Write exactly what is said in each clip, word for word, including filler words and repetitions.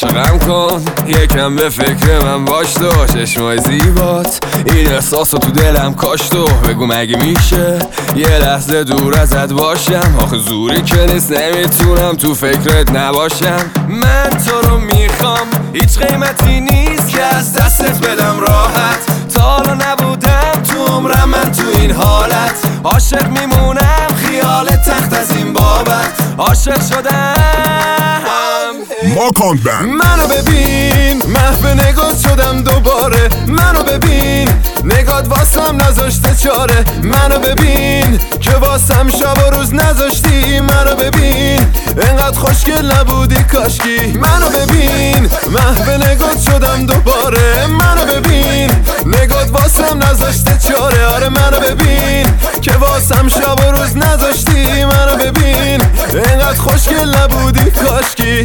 عاشقم کن یکم به فکر من باش تو، چشمای زیبات این احساسو تو دلم کاش تو. بگو مگه میشه یه لحظه دور ازت باشم؟ آخه زوری که نیست نمیتونم تو فکرت نباشم. من تو رو میخوام هیچ قیمتی نیست که از دستت بدم راحت. تا حالا نبودم تو عمرم من تو این حالت. عاشق میمونم خیال تخت از این بابت. عاشق شدم ماکان بند. منو ببین محو نگات شدم دوباره. منو ببین نگات واسم نذاشته چاره. منو ببین که واسم شب و روز نذاشتی. منو ببین انقدر خوشگل نبودی کاشکی. منو ببین محو نگات شدم دوباره. منو ببین نگات واسم نذاشته چاره. آره منو ببین که واسم شب و روز نذاشتی. منو ببین انقدر خوشگل نبودی کاشکی.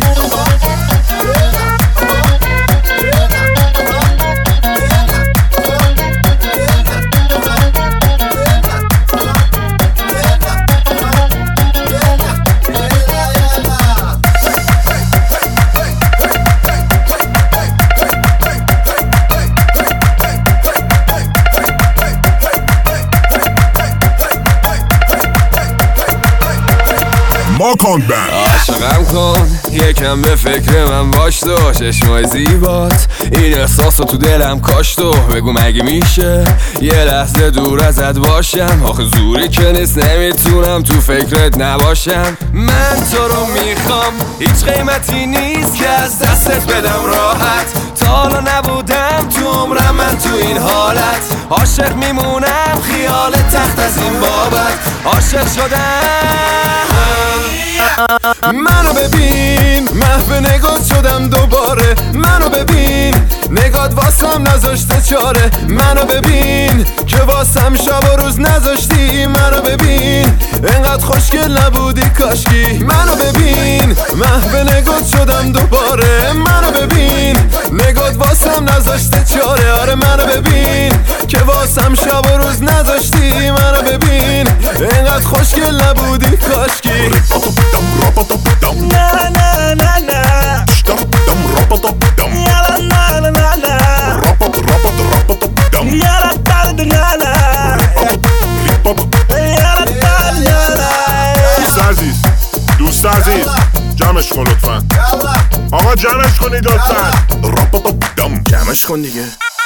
ماکان بند. عاشقم کن یکم به فکر من باش تو، چشمای زیبات این احساسو تو دلم کاش تو. بگو مگه میشه یه لحظه دور ازت باشم؟ آخه زوری که نیست نمیتونم تو فکرت نباشم. من تو رو میخوام هیچ قیمتی نیست که از دستت بدم راحت. تا حالا نبودم تو عمرم من تو این حالت. عاشق میمونم خیال تخت از این بابت. عاشق شدم منو ببین محو نگات شدم دوباره. منو ببین نگات واسم نذاشته چاره. منو ببین که واسم شب و روز نذاشتی. منو ببین انقدر خوشگل نبودی کاشکی. منو ببین محو نگات شدم دوباره. منو ببین نگات واسم نذاشته چاره. آره منو ببین که واسم شب و روز نذاشتی. منو ببین انقدر خوشگل نبودی کاشکی. Na na na na. Yala na na na na. Yala ta na na na. Yala ta na na. دوست عزیز دوست عزیز جمعش کن لطفا. آقا جمعش کنید لطفا. جمعش کن دیگه.